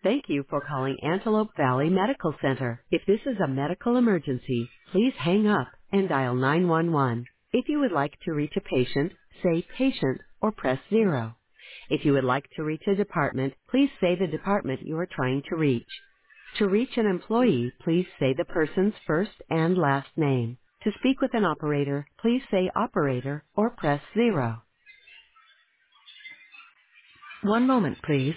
Thank you for calling Antelope Valley Medical Center. If this is a medical emergency, please hang up and dial 911. If you would like to reach a patient, say patient or press 0. If you would like to reach a department, please say the department you are trying to reach. To reach an employee, please say the person's first and last name. To speak with an operator, please say operator or press 0. One moment, please.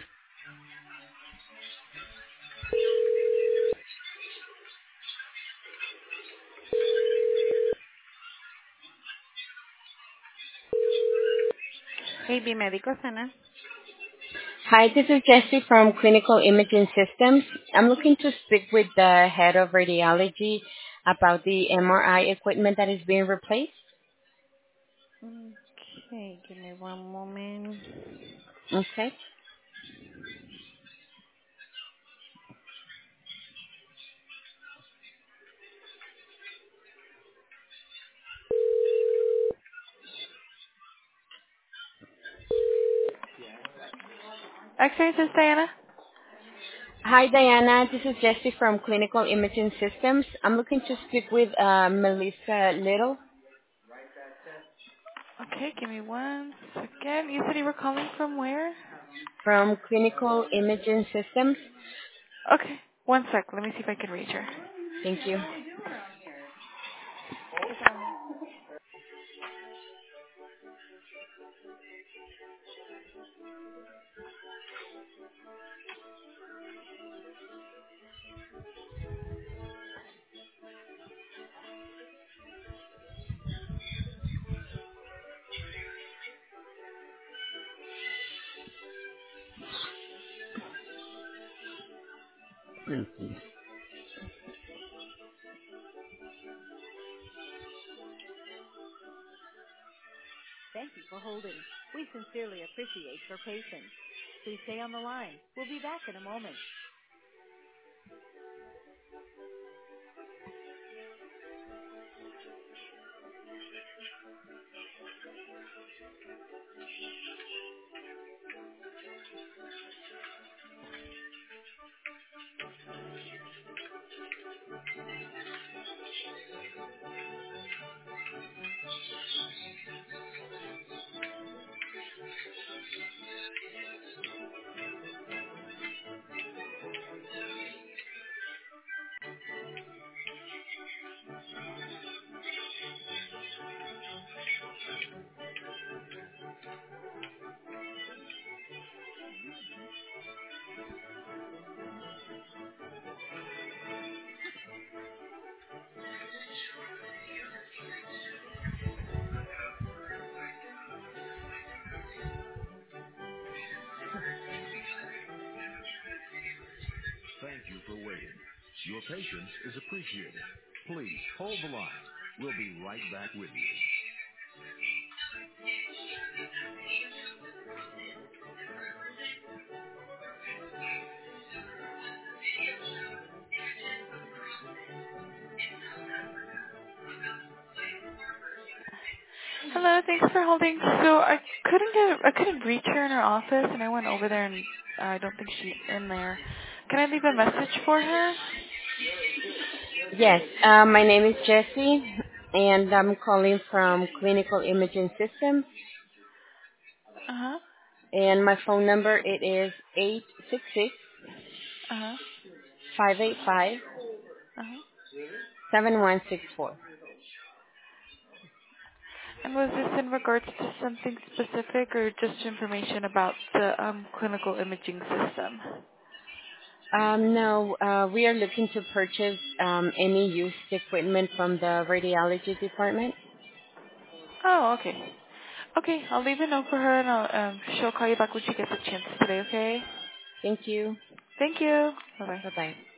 KB Medical Center. Hi, this is Jessie from Clinical Imaging Systems. I'm looking to speak with the head of radiology about the MRI equipment that is being replaced. Okay, give me one moment. Okay. X-ray, this is Diana. Hi, Diana. This is Jessie from Clinical Imaging Systems. I'm looking to speak with Melissa Little Okay, give me one second. You said you were calling from where? from Clinical Imaging Systems. Okay, one sec. Let me see if I can reach her. Thank you. Thank you for holding. We sincerely appreciate your patience. Please stay on the line. We'll be back in a moment. Thank you for waiting. Your patience is appreciated. Please hold the line. We'll be right back with you. Hello, thanks for holding. So I couldn't reach her in her office, and I went over there, and I don't think she's in there. Can I leave a message for her? Yes, my name is Jessie, and I'm calling from Clinical Imaging Systems, Uh huh. and my phone number it is 866 Uh huh. 585 Uh huh. 7164. And was this in regards to something specific, or just information about the clinical imaging system? No, we are looking to purchase any used equipment from the radiology department. Oh, okay. Okay, I'll leave a note for her, and she'll call you back when she gets a chance today. Okay. Thank you. Thank you. Bye bye. Bye-bye.